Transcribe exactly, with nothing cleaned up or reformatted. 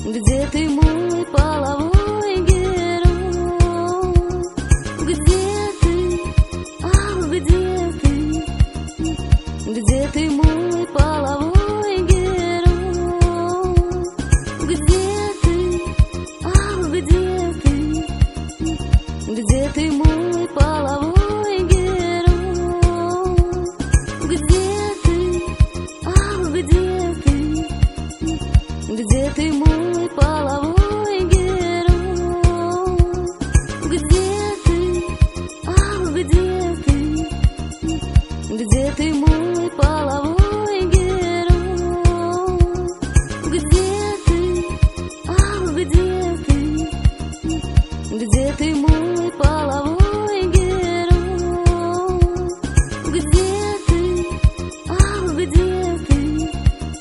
Где ты, мой половой герой? Где ты, ах, где ты? Где ты, мой половой герой? Где ты, ах, где ты? Где ты, мой половой герой? Где ты, ах, где ты? Где ты,